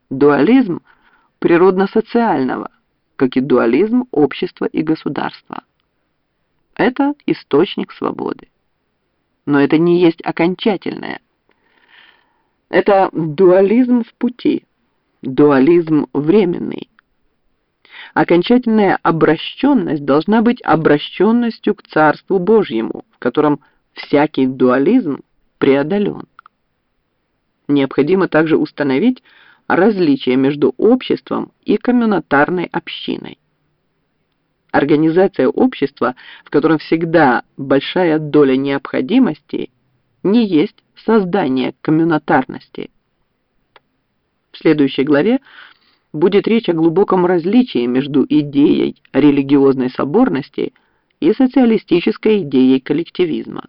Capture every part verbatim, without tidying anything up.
Дуализм природно-социального, как и дуализм общества и государства. Это источник свободы. Но это не есть окончательное. Это дуализм в пути, дуализм временный. Окончательная обращенность должна быть обращенностью к Царству Божьему, в котором всякий дуализм преодолен. Необходимо также установить различие между обществом и коммунитарной общиной. Организация общества, в котором всегда большая доля необходимости, не есть создание коммунитарности. В следующей главе будет речь о глубоком различии между идеей религиозной соборности и социалистической идеей коллективизма.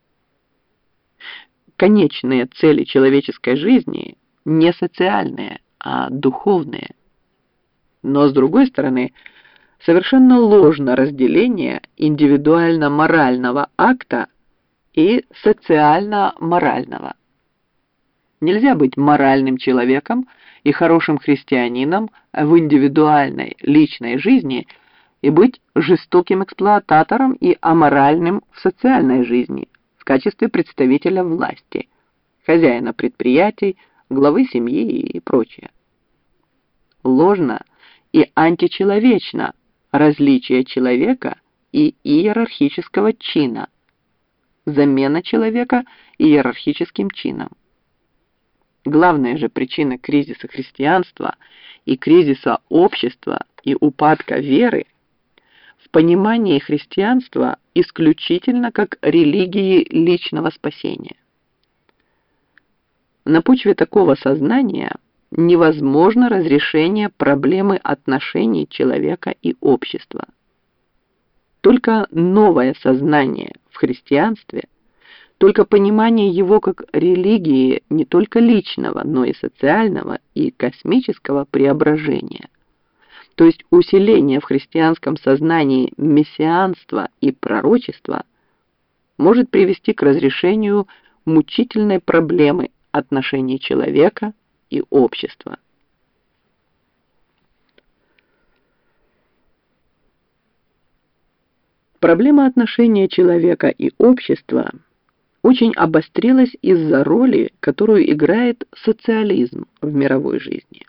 Конечные цели человеческой жизни не социальные, а духовные. Но, с другой стороны, совершенно ложно разделение индивидуально-морального акта и социально-морального. Нельзя быть моральным человеком и хорошим христианином в индивидуальной личной жизни и быть жестоким эксплуататором и аморальным в социальной жизни в качестве представителя власти, хозяина предприятий, главы семьи и прочее. Ложно и античеловечно различие человека и иерархического чина, замена человека иерархическим чином. Главная же причина кризиса христианства и кризиса общества и упадка веры в понимании христианства исключительно как религии личного спасения. На почве такого сознания невозможно разрешение проблемы отношений человека и общества. Только новое сознание в христианстве, только понимание его как религии не только личного, но и социального и космического преображения, то есть усиление в христианском сознании мессианства и пророчества, может привести к разрешению мучительной проблемы отношений человека и общества. Проблема отношения человека и общества очень обострилась из-за роли, которую играет социализм в мировой жизни.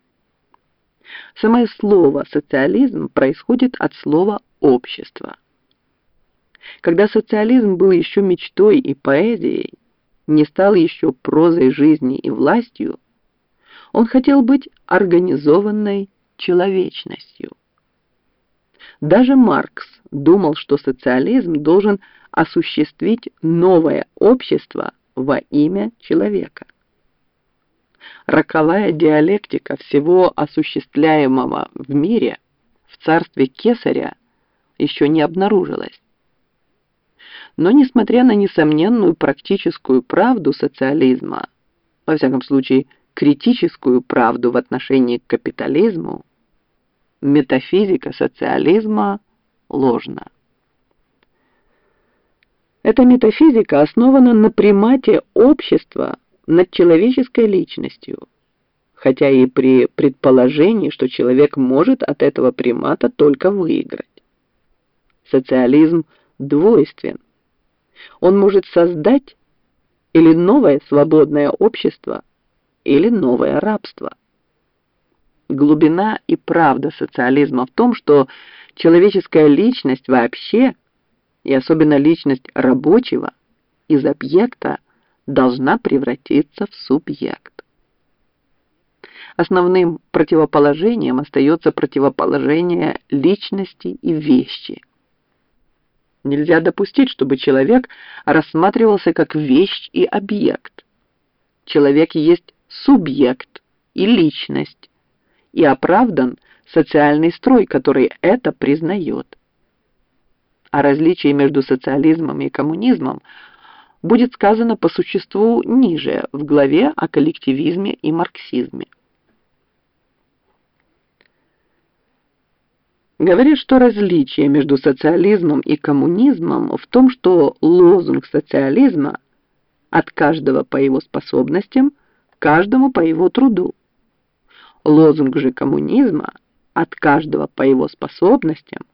Самое слово «социализм» происходит от слова «общество». Когда социализм был еще мечтой и поэзией, не стал еще прозой жизни и властью, он хотел быть организованной человечностью. Даже Маркс думал, что социализм должен осуществить новое общество во имя человека. Роковая диалектика всего осуществляемого в мире в царстве Кесаря еще не обнаружилась. Но, несмотря на несомненную практическую правду социализма, во всяком случае критическую правду в отношении к капитализму, метафизика социализма ложна. Эта метафизика основана на примате общества над человеческой личностью, хотя и при предположении, что человек может от этого примата только выиграть. Социализм двойствен. Он может создать или новое свободное общество, или новое рабство. Глубина и правда социализма в том, что человеческая личность вообще, и особенно личность рабочего, из объекта должна превратиться в субъект. Основным противоположением остается противоположение личности и вещи. Нельзя допустить, чтобы человек рассматривался как вещь и объект. Человек есть субъект и личность, и оправдан социальный строй, который это признает. О различии между социализмом и коммунизмом будет сказано по существу ниже, в главе о коллективизме и марксизме. Говорят, что различие между социализмом и коммунизмом в том, что лозунг социализма «от каждого по его способностям, каждому по его труду», Лозунг же коммунизма «от каждого по его способностям»